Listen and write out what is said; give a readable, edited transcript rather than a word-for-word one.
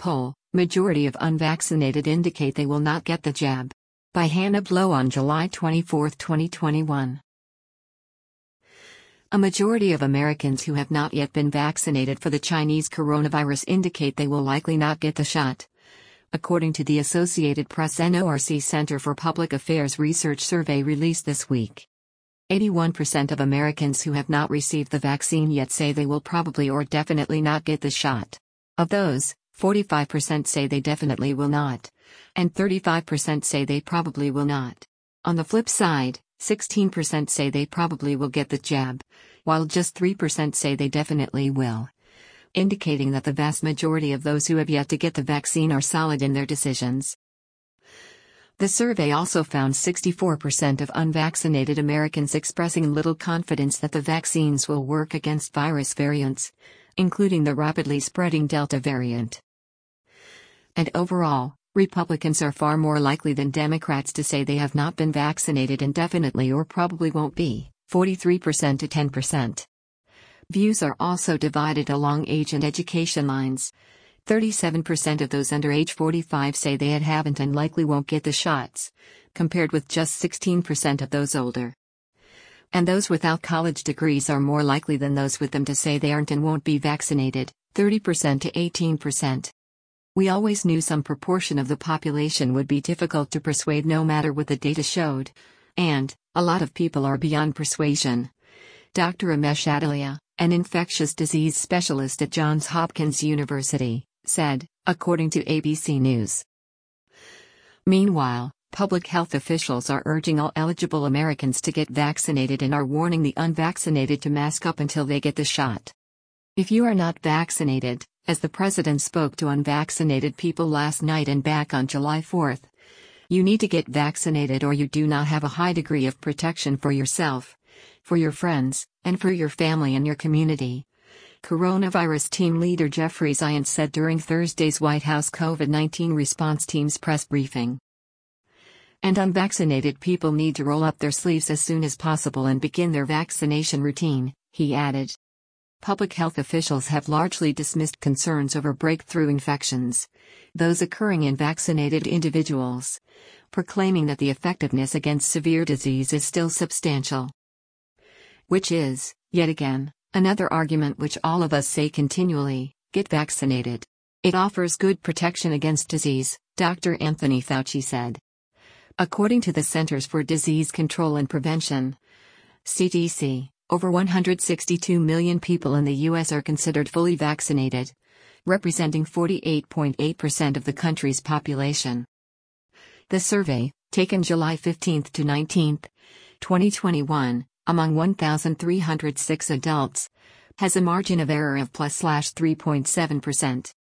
poll, majority of unvaccinated indicate they will not get the jab. By Hannah Blow on July 24, 2021. A majority of Americans who have not yet been vaccinated for the Chinese coronavirus indicate they will likely not get the shot. According to the Associated Press NORC Center for Public Affairs research survey released this week. 81% of Americans who have not received the vaccine yet say they will probably or definitely not get the shot. Of those, 45% say they definitely will not, and 35% say they probably will not. On the flip side, 16% say they probably will get the jab, while just 3% say they definitely will, indicating that the vast majority of those who have yet to get the vaccine are solid in their decisions. The survey also found 64% of unvaccinated Americans expressing little confidence that the vaccines will work against virus variants, including the rapidly spreading Delta variant. And overall, Republicans are far more likely than Democrats to say they have not been vaccinated and definitely or probably won't be, 43% to 10%. Views are also divided along age and education lines. 37% of those under age 45 say they haven't and likely won't get the shots, compared with just 16% of those older. And those without college degrees are more likely than those with them to say they aren't and won't be vaccinated, 30% to 18%. We always knew some proportion of the population would be difficult to persuade no matter what the data showed. And, a lot of people are beyond persuasion. Dr. Ramesh Adalya, an infectious disease specialist at Johns Hopkins University, said, according to ABC News. Meanwhile, public health officials are urging all eligible Americans to get vaccinated and are warning the unvaccinated to mask up until they get the shot. If you are not vaccinated, as the president spoke to unvaccinated people last night and back on July 4, you need to get vaccinated or you do not have a high degree of protection for yourself, for your friends, and for your family and your community. Coronavirus team leader Jeffrey Zients said during Thursday's White House COVID-19 response team's press briefing. And unvaccinated people need to roll up their sleeves as soon as possible and begin their vaccination routine, he added. Public health officials have largely dismissed concerns over breakthrough infections, those occurring in vaccinated individuals, proclaiming that the effectiveness against severe disease is still substantial. Which is, yet again, another argument which all of us say continually: get vaccinated. It offers good protection against disease, Dr. Anthony Fauci said. According to the Centers for Disease Control and Prevention, CDC, over 162 million people in the U.S. are considered fully vaccinated, representing 48.8% of the country's population. The survey, taken July 15 to 19, 2021, among 1,306 adults, has a margin of error of +3.7%.